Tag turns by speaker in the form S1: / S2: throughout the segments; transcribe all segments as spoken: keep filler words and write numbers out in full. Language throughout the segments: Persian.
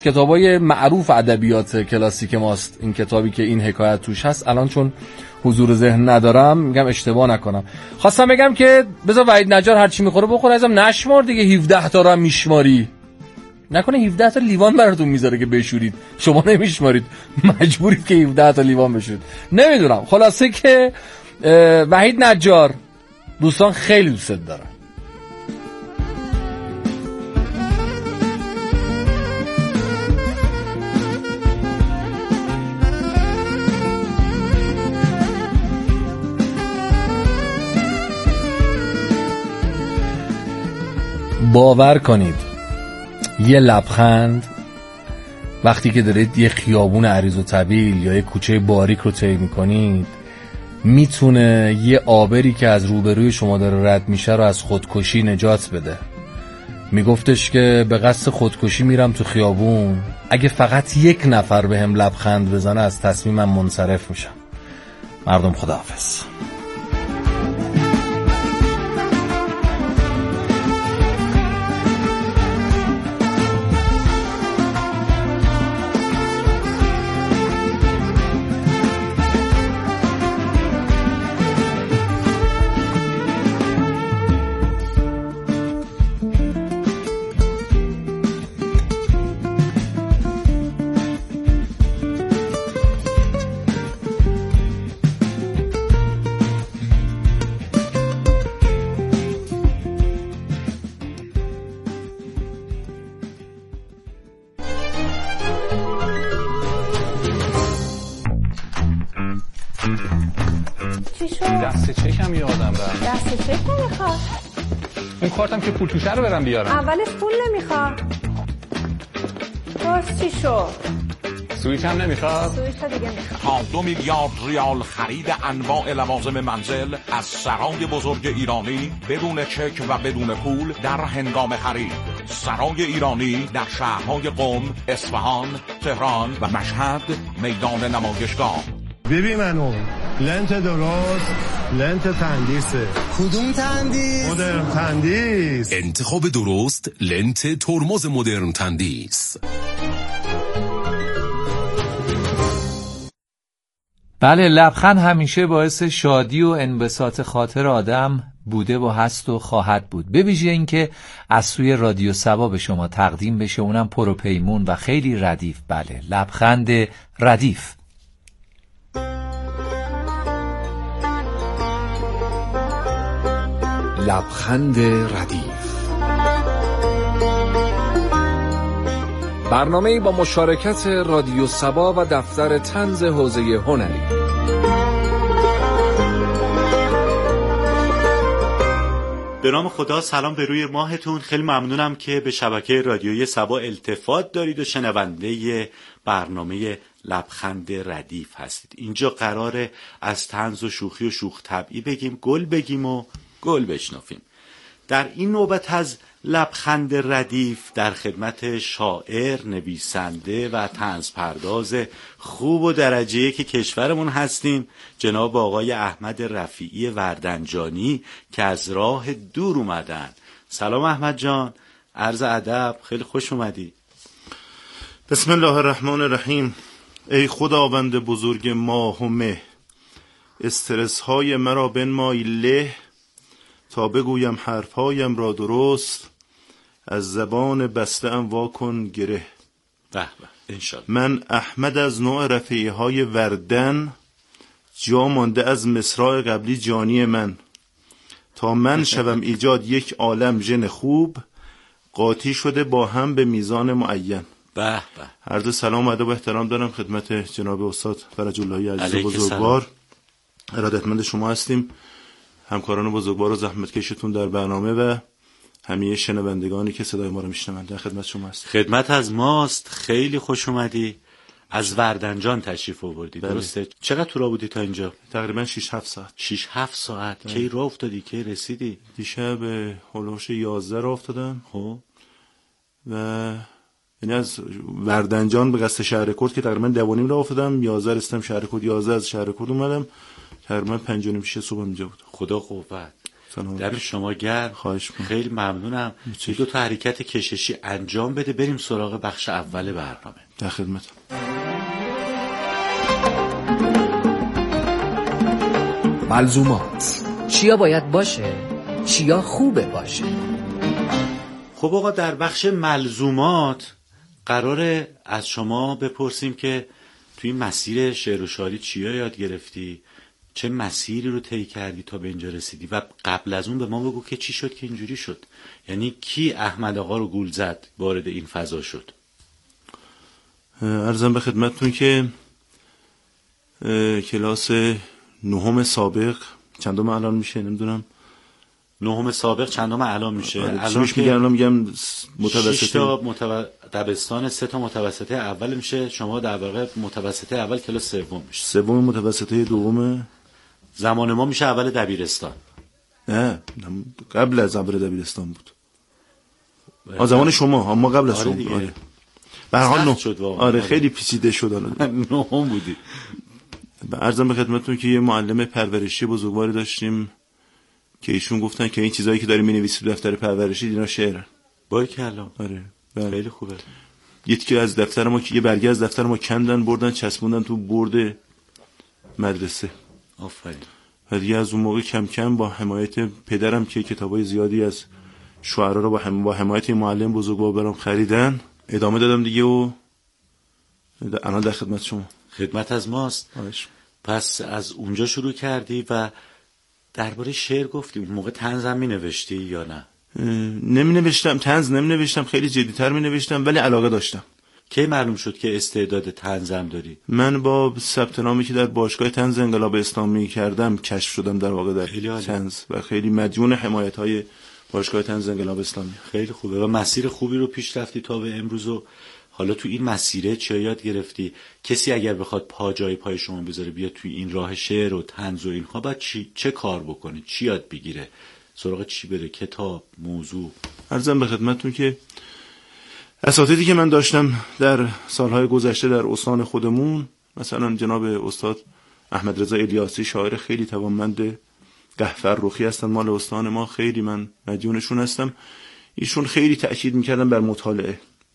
S1: کتابای معروف ادبیات کلاسیک ماست این کتابی که این حکایت توش هست. الان چون حضور ذهن ندارم میگم اشتباه نکنم. خواستم بگم که بذار وحید نجار هر چی میخوره بخوره، ازم نشمار دیگه. هفده تا رو هم میشماری، نکنه هفده تا لیوان براتون میذاره که بشورید، شما نمیشمارید، مجبورید که هفده تا لیوان بشورید. نمیدونم. خلاصه که وحید نجار دوستان خیلی دوست دارن. باور کنید یه لبخند وقتی که دارید یه خیابون عریض و طویل یا یه کوچه باریک رو طی میکنید میتونه یه آبری که از روبروی شما داره رد میشه رو از خودکشی نجات بده. میگفتش که به قصد خودکشی میرم تو خیابون، اگه فقط یک نفر به هم لبخند بزنه از تصمیمم منصرف میشم. مردم خداحافظ.
S2: دست چکم یادم رفت.
S3: دست چک نمیخواد.
S2: اون کارتم که پول توشه رو برم بیارم.
S3: اولش پول نمیخواد. باز چی شد؟
S2: سویچ هم نمیخواد.
S3: سویچ ها دیگه میخواد.
S4: تا دو میلیارد ریال خرید انواع لوازم منزل از سرای بزرگ ایرانی بدون چک و بدون پول در هنگام خرید. سرای ایرانی در شهرهای قم، اصفهان، تهران و مشهد میدان نمایشگاه.
S5: ببین منو لنت درست، لنت تندیسه.
S6: کدوم تندیس؟
S5: مدرن تندیس.
S7: انتخاب درست، لنت ترمز مدرن تندیس.
S8: بله، لبخند همیشه باعث شادی و انبساط خاطر آدم بوده و هست و خواهد بود. به ویژه اینکه از سوی رادیو سبا به شما تقدیم بشه، اونم پروپیمون و خیلی ردیف. بله، لبخند ردیف.
S7: لبخند ردیف، برنامه‌ای با مشارکت رادیو سبا و دفتر طنز حوزه هنری.
S9: به نام خدا، سلام به روی ماهتون. خیلی ممنونم که به شبکه رادیویی سبا التفات دارید و شنونده برنامه لبخند ردیف هستید. اینجا قراره از طنز و شوخی و شوخ طبعی بگیم، گل بگیم و گل بشنفیم. در این نوبت از لبخند ردیف در خدمت شاعر، نویسنده و طنز پرداز خوب و درجه‌ای که کشورمون هستیم، جناب آقای احمد رفیعی وردنجانی که از راه دور اومدن. سلام احمد جان، عرض ادب، خیلی خوش اومدی.
S5: بسم الله الرحمن الرحیم. ای خداوند بزرگ ماه و مه، استرس های مرا بنمای له، تا بگویم حرفهایم را درست، از زبان بسته ام واکن گره.
S9: به به، انشالله.
S5: من احمد از نوع رفیعی های وردن، جا مانده از مصرع قبلی جانی من، تا من شوم ایجاد یک عالم جن خوب، قاطی شده با هم به میزان معین.
S9: به به.
S5: عرض سلام و ادب و احترام دارم خدمت جناب استاد فرج اللهی عزیز بزرگوار. ارادتمند شما هستیم، همکاران بزرگوار و زحمتکشتون در برنامه و همه شنوندگانی که صدای ما رو میشنوند. در خدمت شما هستیم.
S9: خدمت از ماست. خیلی خوش اومدی. از وردنجان تشریف آوردی، درسته؟ چقدر تو راه بودی تا اینجا؟
S5: تقریبا شش هفت ساعت.
S9: شش هفت ساعت. کی راه افتادی؟ کی رسیدی؟
S5: دیشب هولوش یازده راه افتادم.
S9: خب
S5: و یعنی از وردنجان به قصد شهرکرد که تقریبا دو و نیم راه افتادم. یازده رسیدم شهرکرد، یازده از شهرکرد اومدم، تقریبا پنج و نیم شش صبح اینجا بود.
S9: خدا قوت. در شما گرم.
S5: خواهش می‌کنم.
S9: خیلی ممنونم. یه دو تا حرکت کششی انجام بده بریم سراغ بخش اول برنامه.
S5: در خدمتم.
S7: ملزومات.
S10: چیا باید باشه؟ چیا خوبه باشه؟
S9: خب آقا در بخش ملزومات قراره از شما بپرسیم که توی مسیر شعر و شاعری چیا یاد گرفتی؟ چه مسیری رو طی کردی تا به اینجا رسیدی؟ و قبل از اون به ما بگو که چی شد که اینجوری شد. یعنی کی احمد آقا رو گول زد وارد این فضا شد؟
S5: عرضم به خدمتتون که کلاس نهم سابق چندم الان میشه نمیدونم.
S9: نهم سابق چندم الان میشه؟
S5: الان که میگم الان میگم متوسطه
S9: شش تا متو... دبستان، سه تا متوسطه اول میشه. شما در واقع متوسطه اول کلاس سوم میشه.
S5: سوم متوسطه دومه.
S9: زمان ما میشه اول دبیرستان.
S5: نه قبل از اول دبیرستان بود. آ زمان شما ما قبل از
S9: آره
S5: شما. آره. به هر حال شد آره, آره خیلی پیچیده شد الان.
S9: نهم بودی.
S5: عرضم به خدمتتون که یه معلم پرورشی بزرگواری داشتیم که ایشون گفتن که این چیزایی که داری می‌نویسی تو دفتر پرورشی اینا شعر.
S9: باریکلا.
S5: آره.
S9: خیلی خوبه.
S5: یکی از دفتر ما که یه برگه از دفتر ما کندن بردن چسبوندن تو برد مدرسه.
S9: آفرین.
S5: و دیگه از اون موقع کم کم با حمایت پدرم که کتابای زیادی از شعرا رو با هم با حمایت این معلم بزرگوار برام خریدن ادامه دادم دیگه و الان در خدمت شما.
S9: خدمت از ماست.
S5: آش.
S9: پس از اونجا شروع کردی و درباره شعر گفتی. اون موقع طنز هم می‌نوشتی یا نه؟
S5: نمی نوشتم، طنز نمی نوشتم، خیلی جدی‌تر می نوشتم ولی علاقه داشتم.
S9: کی معلوم شد که استعداد طنز هم داری؟
S5: من با ثبت نامی که در باشگاه طنز انقلاب اسلامی کردم کشف شدم در واقع در طنز و خیلی مدیون حمایت‌های باشگاه طنز انقلاب اسلامی.
S9: خیلی خوبه و مسیر خوبی رو پیش رفتی تا به امروز. و حالا تو این مسیره چه یاد گرفتی؟ کسی اگر بخواد پا جای پای شما بذاره بیا توی این راه شعر و طنز و اینها باید چی چه کار بکنه؟ چی یاد بگیره؟ سراغ چی بره؟ کتاب، موضوع؟
S5: عرضم به خدمتتون که اساتیدی که من داشتم در سالهای گذشته در استان خودمون، مثلا جناب استاد احمد رضا الیاسی شاعر خیلی توانمند قهفر رخی هستن مال استان ما، خیلی من مدیونشون هستم. ایشون خیلی تأکید میکردن بر مطالعه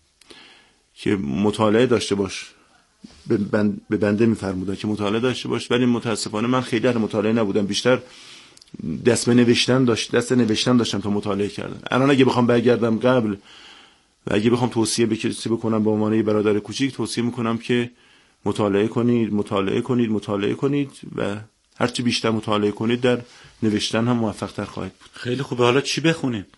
S5: که مطالعه داشته باش، به بند به بنده میفرمودن که مطالعه داشته باش، ولی متاسفانه من خیلی در مطالعه نبودم، بیشتر دست به نوشتن داشت دست نوشتن داشتم تا مطالعه کردن. الان اگه بخوام برگردم قبل و اگه بخوام توصیه به کسی بکنم به عنوان برادر کوچیک، توصیه میکنم که مطالعه کنید مطالعه کنید مطالعه کنید و هرچی بیشتر مطالعه کنید در نوشتن هم موفق تر خواهید بود.
S9: خیلی خوبه. حالا چی بخونیم؟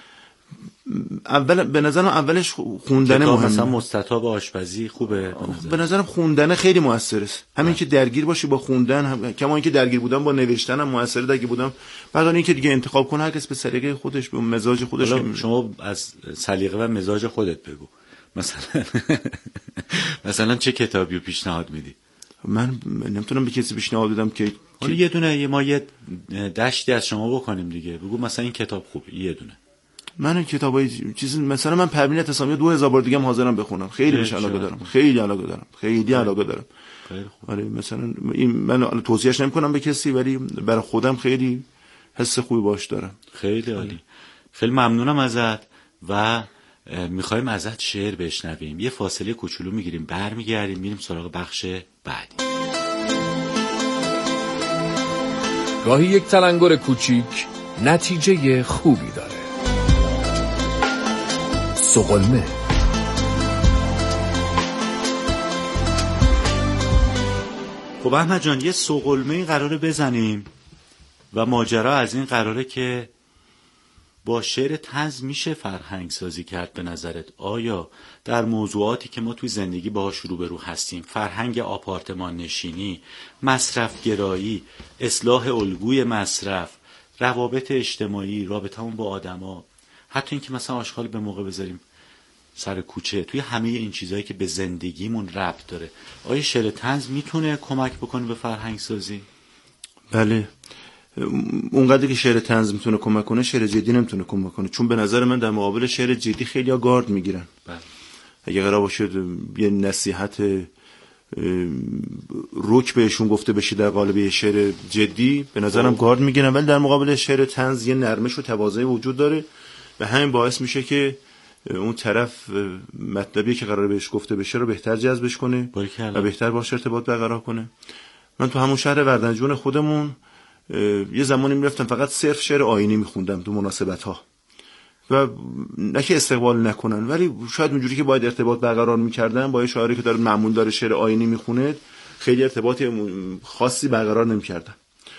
S5: اول به نظرم اولش خوندن مهمه.
S9: مثلا مستطاب آشپزی خوبه به,
S5: به نظرم خوندن خیلی موثره است. همین که درگیر باشی با خوندن هم... کما اینکه درگیر بودم با نوشتن هم موثره. درگیر بودم بعد اینکه دیگه انتخاب کنه هر کس به سلیقه خودش به مزاج خودش.
S9: شما از سلیقه و مزاج خودت بگو. مثلا مثلا چه کتابی رو پیشنهاد میدی؟
S5: من نمیتونم به کسی پیشنهاد بدم که
S9: حالا یه دونه ما یه دشتی از شما بکنیم دیگه. بگو مثلا این کتاب خوبه، یه دونه.
S5: من کتابای چیزی مثلا من پروین تسامی دو هزار بار دیگه هم حاضرم بخونم. خیلی بهش علاقه دارم. خیلی علاقه دارم. خیلی علاقه دارم.
S9: خیلی خوب.
S5: آره مثلا این من توصیهش نمی‌کنم به کسی ولی برای خودم خیلی حس خوبی باش دارم.
S9: خیلی عالی. خیلی ممنونم ازت و می‌خوایم ازت شعر بشنویم. یه فاصله کوچولو می‌گیریم، برمیگردیم میریم سراغ بخش بعدی.
S7: گاهی یک تلنگر کوچیک نتیجه خوبی داره. سقلمه.
S9: خب احمد جان یه سقلمه قراره بزنیم و ماجرا از این قراره که با شعر طنز میشه فرهنگ سازی کرد به نظرت؟ آیا در موضوعاتی که ما توی زندگی باهاش روبرو هستیم، فرهنگ آپارتمان نشینی، مصرف گرایی، اصلاح الگوی مصرف، روابط اجتماعی، رابطمون با آدما، حتی اینکه مثلا آشغال به موقع بذاریم سر کوچه، توی همه این چیزایی که به زندگیمون ربط داره، آیا شعر طنز میتونه کمک بکنه به فرهنگ سازی؟
S5: بله، اونقدر که شعر طنز میتونه کمک کنه شعر جدی نمیتونه کمک کنه، چون به نظر من در مقابل شعر جدی خیلی ها گارد میگیرن.
S9: بله.
S5: اگه قرار باشه یه نصیحت روک بهشون گفته بشه در قالب شعر جدی، به نظرم گارد میگیرن، ولی در مقابل شعر طنز یه نرمش و تواضعی وجود داره و همین باعث میشه که اون طرفی مطلبی که قراره بهش گفته بشه رو بهتر جذبش کنه و بهتر باشه ارتباط برقرار کنه. من تو همون شهر وردنجون خودمون یه زمانی میرفتم فقط صرف شعر آیینی میخوندم تو مناسبت‌ها و نه که استقبال نکنن، ولی شاید اونجوری که باید ارتباط برقرار میکردن با یه شاعری که داره معمول داره شعر آیینی میخونه خیلی ارتباط خاصی برقرار نمیکردن.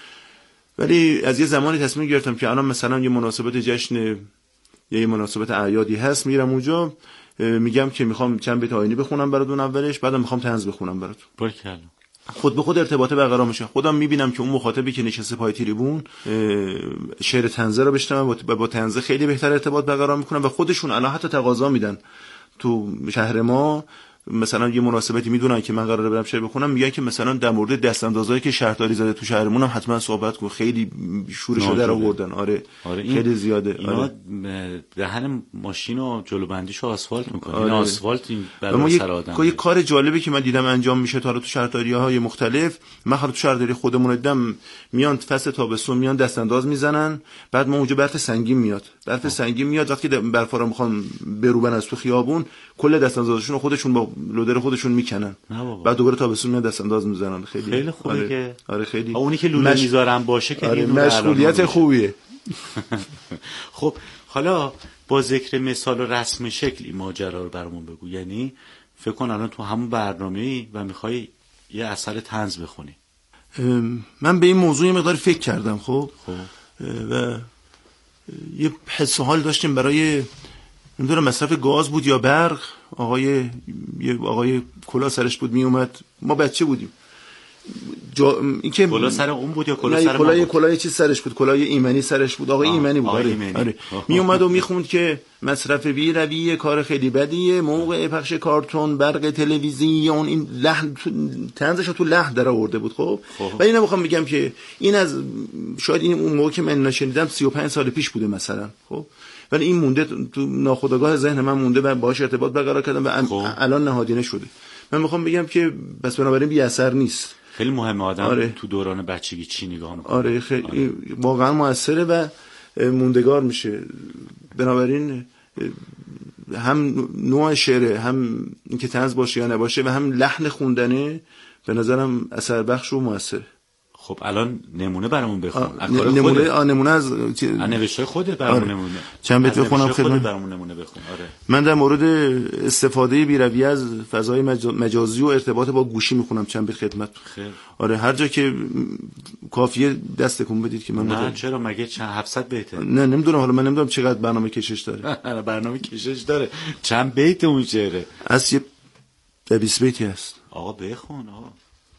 S5: ولی از یه زمانی تصمیم گرفتم که الان مثلا یه مناسبت جشن یا یه مناسبت اعیادی هست، میرم اونجا میگم که میخوام چند بیت آیینی بخونم براتون اولش، بعدم میخوام طنز بخونم براتون.
S9: باریکلا.
S5: خود به خود ارتباط برقرار میشه. خودم میبینم که اون مخاطبی که نشسته پای تریبون شعر طنزه رو بشنوه و با طنزه خیلی بهتر ارتباط برقرار میکنن و خودشون الان حتی تقاضا میدن. تو شهر ما مثلا یه مناسبتی میدونن که من قراره برم شعر بخونم، میگن که مثلا در مورد دستاندازایی که شهرداری زده تو شهرمون هم حتما صحبت کن، خیلی شورشو در آوردن. آره, آره خیلی زیاده.
S9: اینا
S5: آره.
S9: دهن ماشینو جلوبندیشو آسفالت میکنه.
S5: آره.
S9: این آسفالت این برای سر آدم.
S5: یه کار جالبی که من دیدم انجام میشه تا تو شهرداری‌های مختلف، من خود تو شهرداری خودمون دیدم میان فصل تابستون میان دستانداز میزنن، بعد ما اونجا برف سنگین میاد. برف آه. سنگین میاد وقتی برفا رو میخوان بروبن از تو خیابون، کل دستاندازشون رو خودشون با لودر خودشون میکنن، بعد دوباره تابستون میاد دستانداز میزنن. خیلی
S9: خیلی خوبه. آره. که
S5: آره خیلی
S9: اونی که لوله مش... میذارن باشه که
S5: آره مشغولیت خوبیه.
S9: خب حالا با ذکر مثال و رسم شکل این ماجرا رو برامون بگو. یعنی فکر کن الان تو همون برنامه‌ای و میخوای یه اثر طنز بخونی.
S5: من به این موضوع یه مقدار فکر کردم. خب و یه حس و حال داشتیم برای نمیدونم مصرف گاز بود یا برق. آقای یه آقای کلا سرش بود می اومد، ما بچه بودیم. جا... این که
S9: کلا سر اون بود یا کلا سر
S5: ما بود؟ کلا چیز سرش بود، کلا ایمنی سرش بود. آقای ایمنی بود. آره. آره. می اومد و میخوند که مصرف بی رویه کار خیلی بدیه، موقع پخش کارتون، برق تلویزیون، این لحن طنزش تو لحن در آورده بود. خب و اینو میخوام بگم که این از شاید این اون موقع که من نشنیدم سی و پنج سال پیش بوده مثلا. خب ولی این مونده تو ناخودآگاه ذهن من مونده و باهاش ارتباط برقرار کردم و خب. الان نهادینه شده. من میخوام بگم که بس بنابراین بی اثر نیست.
S9: خیلی مهمه آدم
S5: آره.
S9: تو دوران بچگی چی نگاه میکنه.
S5: آره خیلی آره. واقعا موثره و موندگار میشه. بنابراین هم نوع شعره، هم اینکه طنز باشه یا نباشه و هم لحن خوندنه به نظرم اثر بخش و موثره.
S9: خب الان نمونه برامون بخون.
S5: نمونه آ نمونه از
S9: نوشته خودت برامون
S5: آره.
S9: نمونه.
S5: چند بیت بخونم خدمت
S9: برامون نمونه بخون. آره.
S5: من در مورد استفاده بی‌رویه از فضای مجازی و ارتباط با گوشی میخونم چند بیت خدمت.
S9: خیر.
S5: آره هر جا که کافیه دست تکون بدید که من
S9: نه
S5: مدد.
S9: چرا مگه چند هفتصد بیته؟
S5: نه نمیدونم، حالا من نمیدونم چقدر برنامه کشش داره.
S9: برنامه کشش داره. چند بیت اون شعره؟
S5: از یه بیست بیتی هست.
S9: آقا بخون آقا.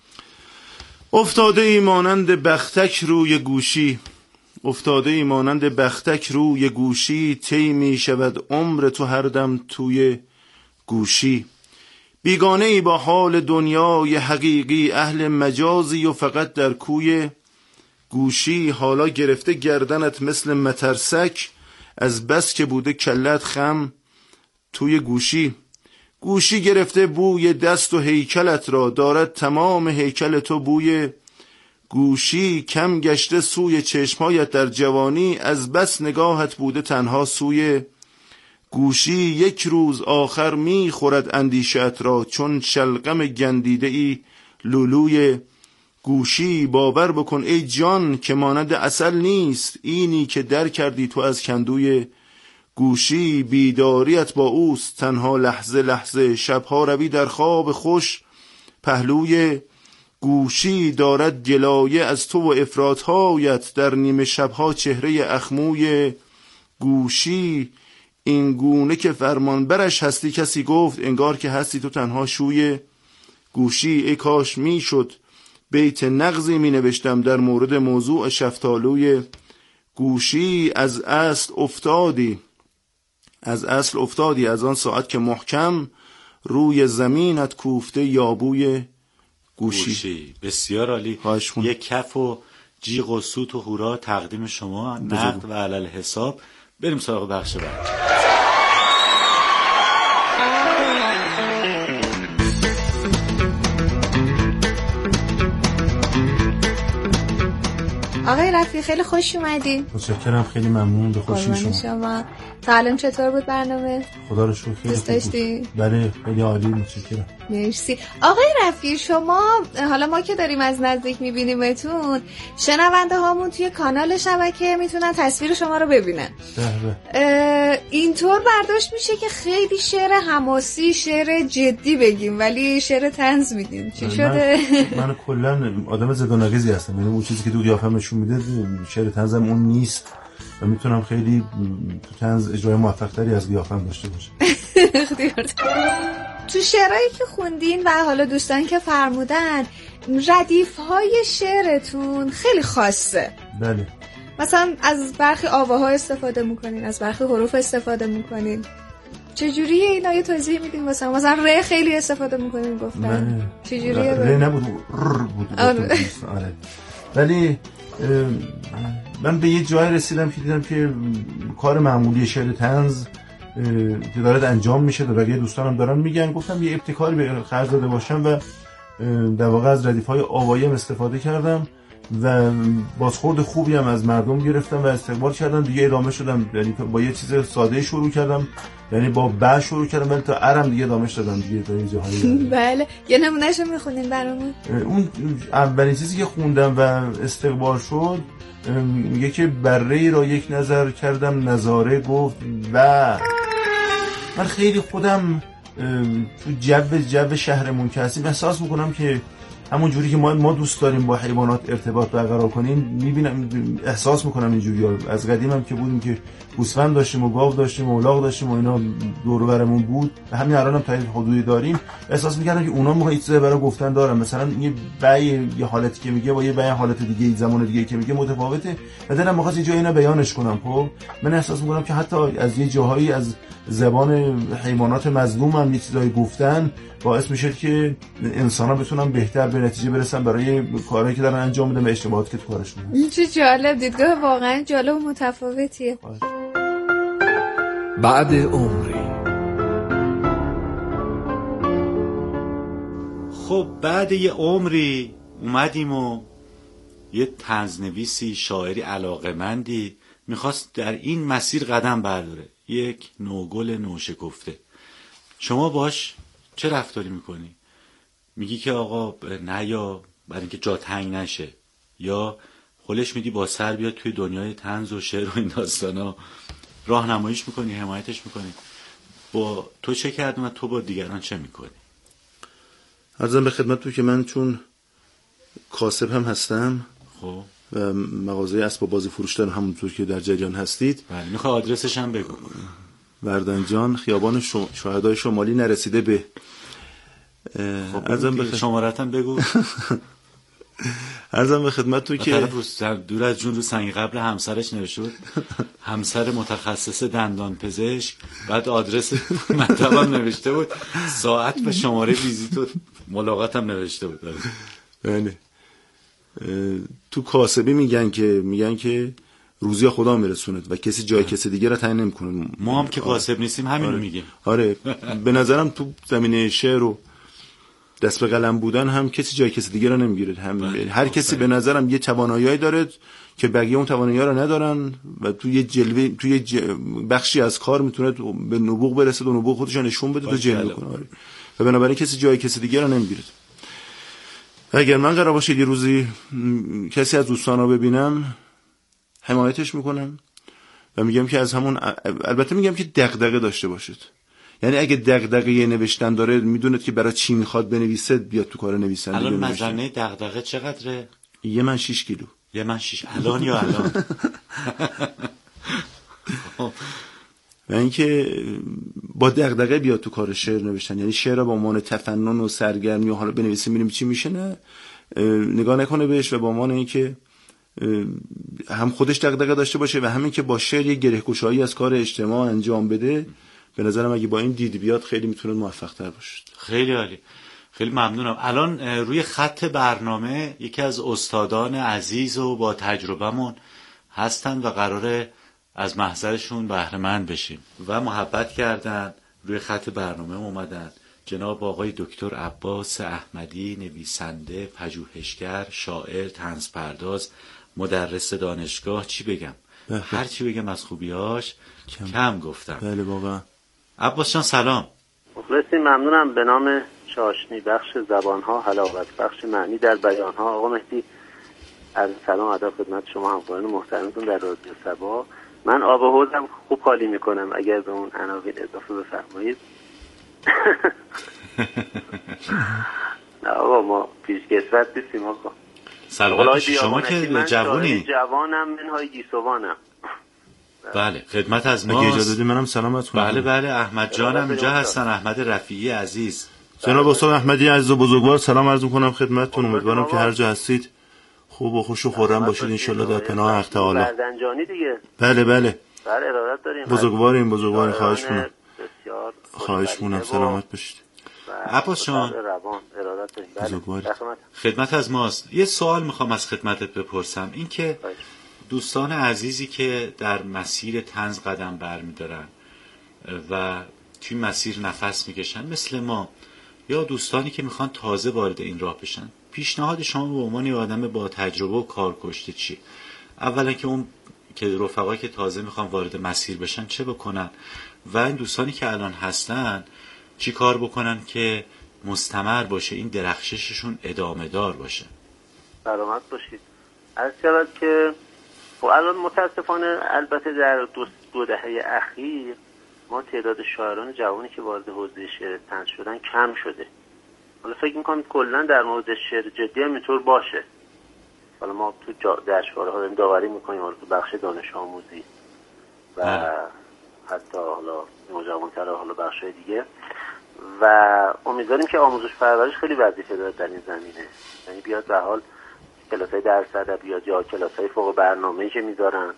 S5: افتاده ای مانند بختک روی گوشی، افتاده ای مانند بختک روی گوشی، طی می شود عمر تو هر دم توی گوشی. بیگانه ای با حال دنیای حقیقی، اهل مجازی و فقط در کوی گوشی. حالا گرفته گردنت مثل مترسک، از بس که بوده کلت خم توی گوشی. گوشی گرفته بوی دست و هیکلت را، دارد تمام هیکل تو بوی گوشی. کم گشته سوی چشمهایت در جوانی، از بس نگاهت بوده تنها سوی گوشی. یک روز آخر می خورد اندیشت را، چون شلغم گندیده ای لولوی گوشی. باور بکن ای جان که مانند عسل نیست، اینی که در کردی تو از کندوی گوشی. بیداریت با اوست تنها لحظه لحظه، شبها روی در خواب خوش پهلوی گوشی. دارد گلایه از تو و افراطهایت، در نیمه شبها چهره اخموی گوشی. این گونه که فرمان برش هستی کسی گفت، انگار که هستی تو تنها شوی گوشی. ای کاش می شد بیت نغزی می نوشتم در مورد موضوع شفتالوی گوشی. از اصل افتادی از اصل افتادی از آن ساعت که محکم، روی زمینت کوفته یابوی گوشی. گوشی.
S9: بسیار عالی. یک کف و جیغ و سوت و هورا تقدیم شما، نقد و علل حساب. بریم سراغ بخش بعد.
S3: آقای رفیعی خیلی خوش اومدین.
S5: متشکرم، خیلی ممنون. به خوشی شما.
S3: شما تا الان چطور بود برنامه؟
S5: خدا رو شکر خیلی
S3: دوست داشتی؟
S5: بله خیلی عالی، متشکرم.
S3: مرسی. آقای رفیعی شما حالا ما که داریم از نزدیک میبینیمتون، شنونده هامون توی کانال شبکه میتونن تصویر شما رو ببینن. اینطور برداشت میشه که خیلی شعر حماسی، شعر جدی بگیم ولی شعر طنز میگیم. چی شده؟
S5: من, من کلا آدم زدوناگزی هستم، یعنی اون چیزی که تو قیافم نشون میده شعر طنزم اون نیست و میتونم خیلی تو طنز اجرای موفق‌تری از قیافم داشته باشم.
S3: تو شعرهایی که خوندین و حالا دوستان که فرمودن، ردیف‌های شعرتون خیلی خاصه.
S5: بله.
S3: مثلا از برخی آواها استفاده میکنین، از برخی حروف استفاده میکنین. چجوریه اینا؟ یه توضیح میدین مثلا مثلا ر خیلی استفاده میکنین گفتن. چجوریه؟
S5: ر نبود، ر بود. آره. ولی من به یه جای رسیدم که دیدم که کار معمولی شعر طنز که دارد انجام میشه و بقیه دوستانم دارن میگن، گفتم یه ابتکاری به خرج داده باشم و در واقع از ردیف‌های آوایی هم استفاده کردم و بازخورد خوبی هم از مردم گرفتم و استقبال کردم. دیگه ادامه شدم، یعنی با یه چیز ساده شروع کردم، یعنی با ب شروع کردم ولی تا ارم دیگه ادامه دادم دیگه تا این جاهایی.
S3: بله، یه نمونهشو میخونین برامون؟
S5: اون اولین چیزی که خوندم و استقبال شد میگه که بره را یک نظر کردم نظاره گفت و من خیلی خودم تو جو جو شهرمون که هستیم احساس میکنم که همون جوری که ما ما دوست داریم با حیوانات ارتباط برقرار کنیم، میبینم احساس میکنم اینجوری. از قدیم هم که بودیم که گوسفند داشتیم و گاو داشتیم و الاغ داشتیم و اینا دور و برمون بود و همین الان هم تا حدودی داریم، احساس میکردم که اونا موقع چیزی برای گفتن دارن. مثلا یه بیع یه حالتی که میگه با یه بیع حالت دیگه زمان دیگه که میگه متفاوته و دلم می‌خواد یه جایی اینا بیانش کنم. خب من احساس میکنم که حتی از یه جاهایی از زبان حیوانات مظلوم هم یه چیزایی گفتن باعث میشه که انسان‌ها بتونن بهتر به نتیجه برسن برای کارهایی که دارن انجام میدن و اشتباهاتی که تو کارشون هست.
S3: چه جالب، دیدگاه واقعا جالب و متفاوتیه.
S7: بعد عمری.
S9: خب بعد یه عمری اومدیم و یه طنزنویسی، شاعری علاقه‌مندی میخواست در این مسیر قدم برداره، یک نوگل نوشکفته. شما باش چه رفتاری میکنی؟ میگی که آقا نه، یا برای اینکه جا تنگ نشه، یا خلش میدی با سر بیاد توی دنیای طنز و شعر و این داستانا، راهنماییش میکنی، حمایتش میکنی؟ با تو چه کردی و تو با دیگران چه میکنی؟
S5: عرضم به خدمت تو که من چون کاسب هم هستم
S9: خب
S5: و مغازه اسباب بازی فروش دارم، همونطور که در جریان هستید.
S9: بله، میخوای آدرسش هم بگو.
S5: وردنجان، خیابان شم... شهدای شمالی نرسیده به
S9: خب ارزم به خد... شمارتم بگو.
S5: ارزم به خدمت تو که
S9: دور از جون رو سنگ قبر همسرش نوشته بود همسر متخصص دندان پزشک، بعد آدرس مطبم نوشته بود، ساعت و شماره ویزیت و ملاقاتم نوشته بود.
S5: بله. تو کاسبی میگن که میگن که روزی خدا میرسوند و کسی جای کسی دیگه را تعیین نمیکنه.
S9: ما هم که کاسب نیستیم همین رو
S5: آره.
S9: میگیم.
S5: آره به نظرم تو زمینه شعر و دست به قلم بودن هم کسی جای کسی دیگه را نمیگیره. هم هر کسی به نظرم یه توانایی داره که بقیه اون توانایی را ندارن و تو یه جلوه تو یه ج... بخشی از کار میتونه به نبوغ برسه و نبوغ خودش نشون بده تا جلوه کنه. آره. و بنابراین کسی جای کسی دیگه را نمیگیره. اگر من قرار باشه یه روزی کسی از دوستانا ببینم، حمایتش میکنم و میگم که از همون، البته میگم که دغدغه داشته باشید. یعنی اگه دغدغه نوشتن داره، میدونید که برای چی میخواد بنویسه، بیاد تو کار نویسندگی.
S9: الان مزنه دغدغه چقدره؟
S5: یه من شیش کیلو.
S9: یه من شیش الان یا الان؟
S5: و اینکه با دغدغه بیاد تو کار شعر نوشتن، یعنی شعر با عنوان تفنن و سرگرمی و حالا بنویسیم ببینیم چی میشه، نه نگاه نکنه بهش و با عنوان اینکه هم خودش دغدغه داشته باشه و همین که با شعر یه گره‌گشایی از کار اجتماع انجام بده. به نظرم اگه با این دید بیاد خیلی میتونه موفق تر باشه.
S9: خیلی عالی، خیلی ممنونم. الان روی خط برنامه یکی از استادان عزیز و با تجربهمون هستن و قراره از محضرشون بهره مند بشیم و محبت کردن، روی خط برنامه اومدن. جناب آقای دکتر عباس احمدی، نویسنده، پژوهشگر، شاعر، طنزپرداز مدرس دانشگاه، چی بگم؟
S5: بله.
S9: هر چی بگم از خوبیاش کم, کم گفتم.
S5: بله واقعا.
S9: عباس جان سلام.
S11: مخلصی ممنونم. به نام چاشنی، بخش زبانها، حلاوت بخش معنی در بیانها. آقا مهدی از سلام ادب خدمت شما همکاران محترمتون در رادیو صبا. من آب و حوضم خوب خالی میکنم، اگر به اون عناوین اضافه بفرمایید. نه آقا ما پیش کسوت نیستیم آقا.
S9: سلامت شما که جوانی.
S11: جوانم منهای گیسوانم.
S9: بله خدمت از ما.
S5: اگه اجازه بدید منم سلامت کنم.
S9: بله بله احمد جانم اینجا هستن، احمد رفیعی عزیز.
S5: جناب استاد احمدی عزیز و بزرگوار سلام عرض می‌کنم خدمتتون. امیدوارم که هر جا هستید خوب و خوش و خرم باشید ان شاءالله در پناه حق تعالی.
S11: بردنجانی دیگه.
S5: بله بله.
S11: بله ارادت داریم.
S5: بزرگواریم بزرگوار خواهش می‌کنم. بسیار خواهش می‌کنم سلامت باشید.
S9: عباس جان
S5: بزرگواری.
S9: خدمت از ماست. یه سوال میخوام از خدمتت بپرسم، این که دوستان عزیزی که در مسیر طنز قدم برمی‌دارن و توی مسیر نفس میکشن مثل ما، یا دوستانی که میخوان تازه وارد این راه بشن، پیشنهاد شما به عنوان یه آدم با تجربه و کارکشته چیه؟ اولا که اون که رفقایی که تازه میخوان وارد مسیر بشن چه بکنن، و این دوستانی که الان هستن چی کار بکنن که مستمر باشه، این درخشششون ادامه دار باشه؟
S11: سلامت باشید. عرض شود که خب الان متاسفانه البته در دو, دو دهه اخیر ما تعداد شاعران جوانی که وارد حوزه شعر طنز شدن کم شده. حالا فکر می‌کنم کلا در مورد شعر جدی هم اینطور باشه. حالا ما تو جشنواره ها داریم داوری می‌کنیم، حالا تو بخش دانش آموزی و حتی حالا نوجوان‌تر حالا بخش‌های دیگه، و امیدواریم که آموزش پرورش خیلی وظیفه داره در این زمینه. یعنی بیاد به حال کلاس‌های درس ادبیات یا کلاس‌های فوق برنامه‌ای که می‌ذارن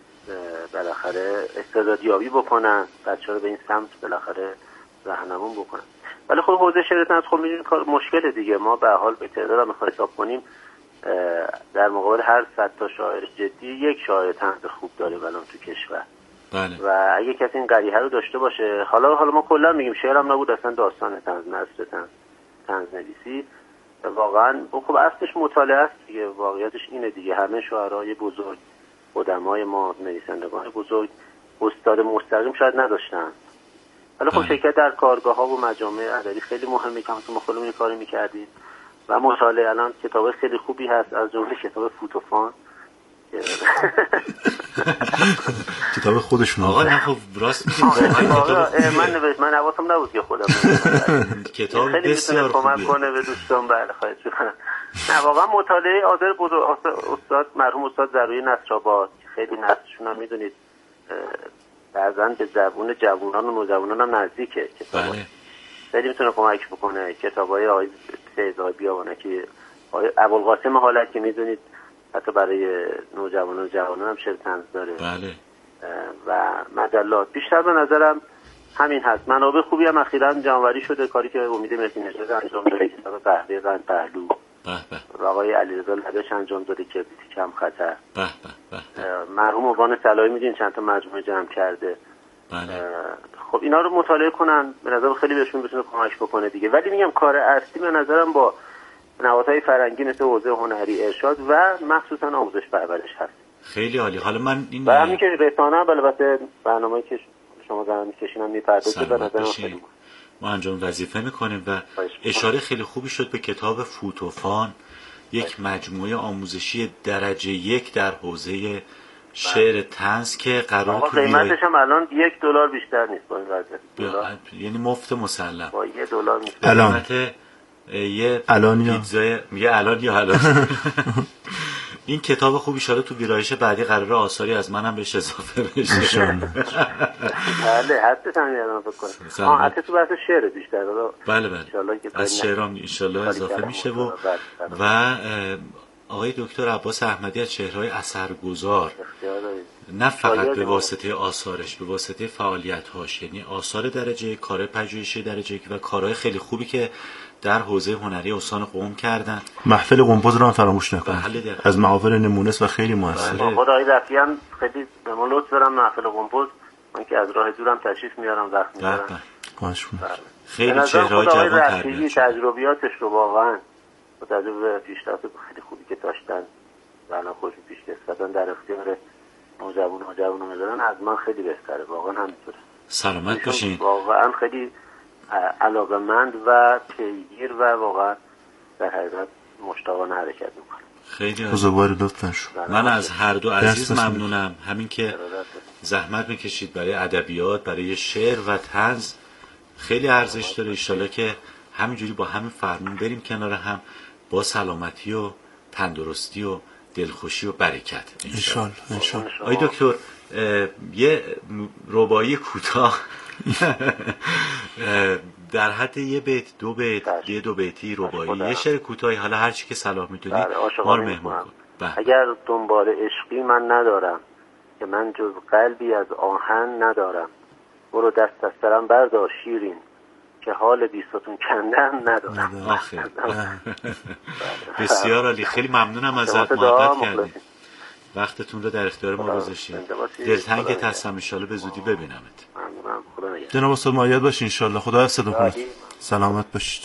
S11: بالاخره استعدادیابی بکنن، بچه‌ها رو به این سمت بالاخره راهنمون بکنن. ولی خب حوزه شعر طنز خب می‌دونید کار مشکله دیگه. ما به حال به تعداد هم حساب کنیم در مقابل هر صد تا شاعر جدی یک شاعر طنز خوب داره الان تو کشور.
S9: بله.
S11: و اگه کسی این قریحه رو داشته باشه، حالا حالا ما کلا میگیم شعر هم نبود، اصلا داستان طنز، نثر طنز، طنز نویسی واقعا خب اصلش مطالعه است دیگه. واقعیتش اینه دیگه. همه شاعرای بزرگ، قدمای ما، نویسندگان بزرگ استاد مستقیم شاید نداشتن. ولی خب شرکت در کارگاه‌ها و مجامع ادبی خیلی مهمه که ما خودمون این کارو می‌کردیم و مطالعه. الان کتاب خیلی خوبی هست، از جمله کتاب فوتوفان.
S5: کتاب خودشون
S9: آقا نه خب راست میگم.
S11: من نوشت من حواسم نبود که خودم
S9: کتاب
S11: خیلی
S9: بسیار
S11: خوبه.
S9: خوبیه.
S11: کمک کنه به دوستان. بله خواهش می‌کنم. نه واقعا مطالعه آذر بزرگ استاد مرحوم استاد ضروری نصرآباد، خیلی نصرشون هم میدونید بعضن به زبون جوانان و نوجوانان هم نزدیکه.
S9: بله.
S11: خیلی میتونه کمک بکنه. کتابای آقای سیدزای بیابانکی، آقای ابوالقاسم حالت که میدونید حتی برای نوجوانان و جوانان هم شعر طنز داره.
S9: بله.
S11: و مجلات بیشتر به نظرم همین هست. منابع خوبی هم اخیراً جمع‌آوری شده، کاری که امید مهدی نژاد انجام داده، کتاب قهوه قند پهلو و آقای علیرضا لبش انجام داده که کم خطر.
S9: به به به.
S11: مرحوم اوان صلاحی میدونید چند تا مجموعه جمع کرده.
S9: بله.
S11: خب اینا رو مطالعه کنن، به نظر خیلی بهشون بتونه کمک بکنه دیگه. ولی میگم کار اصلی به نظرم با نهادهای فرهنگی مثل حوزه هنری، ارشاد و مخصوصا آموزش پرورش هست.
S9: خیلی عالی. حالا من این
S11: و همین که رسانه هم البته برنامه‌ای که شما دارن می‌کشین هم می‌پردازه به نظر من
S9: ما انجام وظیفه می‌کنیم. و اشاره خیلی خوبی شد به کتاب فوتوفان، یک مجموعه آموزشی درجه یک در حوزه شعر طنز که قرار تو
S11: قیمتش هم الان یک دلار بیشتر نیست با این وضعیت.
S9: یعنی مفت مسلم.
S11: با یک دلار نیست.
S5: الان
S9: یه
S5: الان
S9: پیتزای میگه الان یا الان. این کتاب خوب ان شاءالله تو ویرایش بعدی قراره آثاری از منم بهش اضافه بشه.
S11: بله حتی تمام فکر کنم. آه حتی تو بحث شعر بیشتر.
S9: بله بله. از شعرام ان شاءالله اضافه میشه. و و آقای دکتر عباس احمدی از چهره‌های اثرگذار، نه فقط به واسطه آثارش، به واسطه فعالیت‌هاش، یعنی آثار درجه، کار پژوهشی درجه و کارهای خیلی خوبی که در حوزه هنری استان قم کردن.
S5: محفل قمپوز رو هم فراموش نکنید، از محافل نمونس و خیلی موثره.
S11: خدای رفی هم خیلی به ما لطف دارن محفل قمپوز، من که از راه دورم تشریف میارم وقت میذارم.
S9: خیلی چهره‌های جوان تربیت
S11: تجربیاتش رو واقعا با توجه به پیشرفت خیلی خوبی که داشتن و الان خوش پیش نسبتا در اختیار نوجوان ها جوان ها میذارن از من خیلی بهتره، واقعا همینطوره.
S9: سلامت باشین.
S11: واقعا خیلی علاقه‌مند و پیگیر و واقعا در حقیقت مشتاقانه حرکت میکنم.
S9: خیلی
S5: بزرگواری لطفاً شد.
S9: من از هر دو عزیز ممنونم، همین که زحمت میکشید برای ادبیات، برای شعر و طنز. خیلی ارزش داره. ان شاءالله که همینجوری با همین فرمون بریم کنار هم، با سلامتی و تندرستی و دلخوشی و برکت ان شاءالله. ان شاءالله. آی دکتر یه رباعی کوتاه در حد یه بیت دو بیت بله. یه دو بیتی رباعی یه شعر کوتاهی، حالا هر چی که صلاح میدونی ما رو مهمون کن.
S11: اگر دنبال عشقی من ندارم که من جز قلبی از آهن ندارم، برو دست از سرم بردار شیرین که حال بیستون کندن ندارم.
S9: آخه بسیار عالی، خیلی ممنونم ازت، محبت کردی، وقتتون رو در اختیار ما گذاشتید. دلتنگت هستم، ان شاءالله به زودی ببینمت.
S11: ممنونم. خدا نگهدار.
S5: جناب استاد مایل باشین ان شاءالله. خدا حفظتون کنه. سلامت باشید.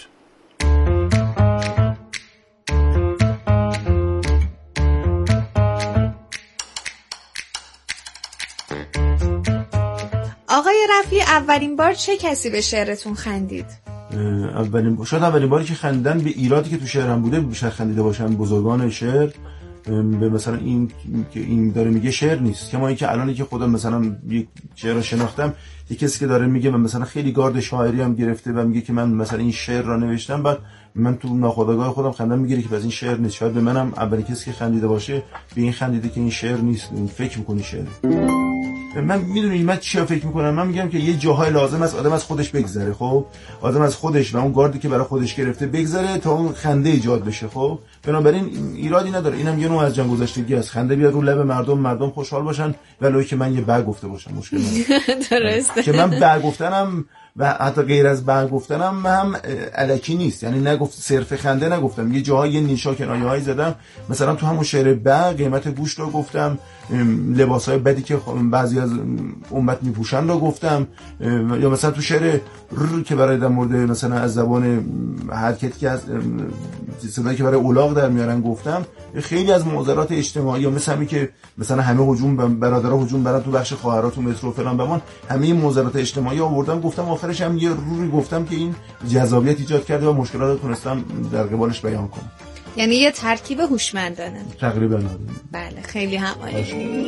S3: آقای رفیع، اولین بار چه کسی به شعرتون خندید؟
S5: اولین شاید اولین باری که خندیدن به ایرادی که تو شعرم بوده بیشتر خندیده باشن بزرگان شعر، به مثلا این که این داره میگه شعر نیست، کما اینکه الانی که خودم مثلا یک شعر رو شناختم، یک کسی که داره میگه من مثلا خیلی گارد شاعری هم گرفته و میگه که من مثلا این شعر را نوشتم، بعد من تو ناخودآگاه خودم خندم میگیره که بس این شعر نیست. شاید به منم اولین کسی که خندیده باشه به این خندیده که این شعر نیست، این فکر میکنی شعر. من میدونی من چی فکر میکنم؟ من میگم که یه جاهای لازم است آدم از خودش بگذره، خب آدم از خودش و اون گاردی که برای خودش گرفته بگذره تا اون خنده ایجاد بشه. خب بنابراین ایرادی نداره، اینم یه نوع از جنگ گذشتگی است، خنده بیاد رو لب مردم، مردم خوشحال باشن، ولو که من یه بر گفته باشم مشکل نداره.
S3: درسته
S5: که من بر گفتنم و حتی غیر از بر گفتنم هم الکی نیست، یعنی نگفت صرف خنده نگفتم، یه جاهای یه نیشا کنایه‌ای زدم، مثلا تو همون شعر بر قیمت گوشت رو گفتم، لباسای بدی که بعضی از امت میپوشن رو گفتم، یا مثلا تو شعر که برای در مورد مثلا از زبان حرکتی که از صدایی که برای الاغ در میارن گفتم. خیلی از معضلات اجتماعی یا مثلا همین که مثلا همه هجوم برادرها هجوم برن تو بخش خواهرها تو مترو فلان بمان، همه معضلات اجتماعی آوردم گفتم، آخرش هم یه روری گفتم که این جذابیت ایجاد کرده و مشکلات رو تونستم در قبالش بیان کنم.
S3: یعنی یه ترکیب هوشمندانه
S5: تقریبا.
S3: بله خیلی هم عالی.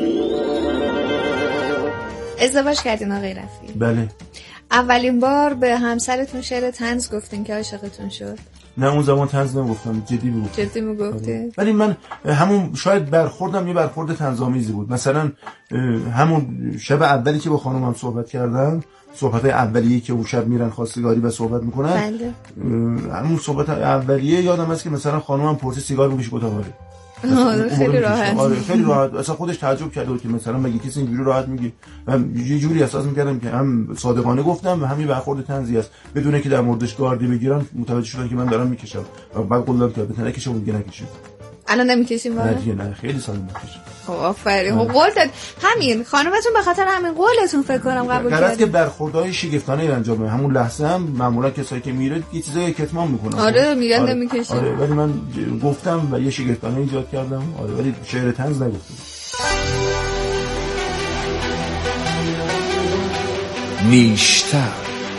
S3: ازدواج کردین آقای رفیع؟
S5: بله.
S3: اولین بار به همسرتون شعر طنز گفتین که عاشقتون شد؟
S5: نه اون زمان طنز نمیگفتم، جدی میگفتم.
S3: جدی میگفتی؟
S5: ولی من همون شاید برخوردم یه برخورد طنزآمیزی بود. مثلا همون شب اولی که با خانومم صحبت کردم، صحبت‌های اولیه که اون شب میرن خواستگاری و صحبت میکنن،
S3: بله.
S5: همون صحبت اولیه یادم هست که مثلا خانومم پرسید سیگار میکشی؟ گفتم آره.
S3: خیلی راحت.
S5: آره خیلی راحت. اصلا خودش تعجب کرده بود که مثلا مگه کسی اینجوری راحت میگه. من یه جوری احساس میکردم که هم صادقانه گفتم و همین برخورد طنزی است، بدون که در موردش گاردی بگیرن متوجه شدن که من دارم میکشم و بعد قولم که بهتره نکشم و دیگه نکشم.
S3: الان نمیکشیم واقعا؟
S5: نه دیگه نه، خیلی سال نمیکشم.
S3: خب آفرین. خب قولت همین خانومتون به خاطر همین قولتون فکر کنم قبول کرد.
S5: قراره که برخوردهای شگفتانه انجام بده. همون لحظه هم معمولا کسایی که میره یه چیزای کتمان میکنن.
S3: آره میگن آره. نمیکشیم.
S5: آره ولی من گفتم و یه شگفتانه ایجاد کردم. آره ولی شعر طنز نگفتم.
S7: نیشتر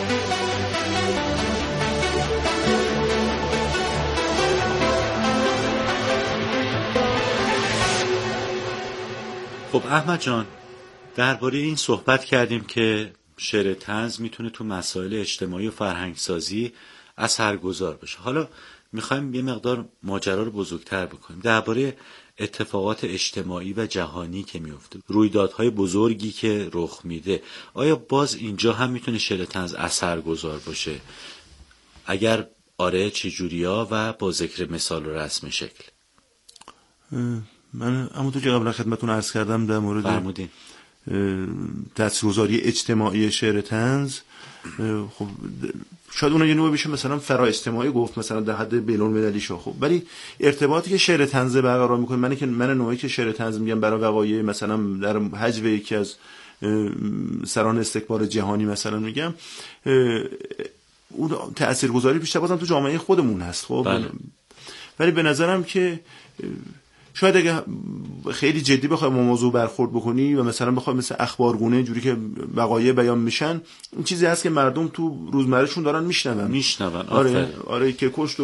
S9: خب احمد جان، درباره این صحبت کردیم که شعر طنز میتونه تو مسائل اجتماعی و فرهنگسازی اثرگذار باشه. حالا میخوایم یه مقدار ماجرا رو بزرگتر بکنیم، درباره اتفاقات اجتماعی و جهانی که میفته، رویدادهای بزرگی که رخ میده. آیا باز اینجا هم میتونه شعر طنز اثرگذار باشه؟ اگر آره چجوریا و با ذکر مثال و رسم شکل؟
S5: من همونطور که قبلا خدمتتون عرض کردم در مورد
S9: فرمودین
S5: تاثیرگذاری اجتماعی شعر طنز، خب شاید اون یه نوع بشه مثلا فرا اجتماعی گفت، مثلا در حد بین‌المللی شو. خب ولی ارتباطی که شعر طنز برقرار میکنه، من که من نوعی که شعر طنز میگم برای وقایع مثلا در حجم یکی از سران استکبار جهانی مثلا میگم، اون تاثیرگذاری بیشتر بازم تو جامعه خودمون هست. خب
S9: بله.
S5: ولی به نظرم که شاید اگه خیلی جدی بخوای موضوع برخورد بکنی و مثلا بخوای مثل اخبارگونه جوری که وقایع بیان میشن، این چیزی هست که مردم تو روزمرهشون دارن میشنون
S9: میشنون
S5: آره آره که کشت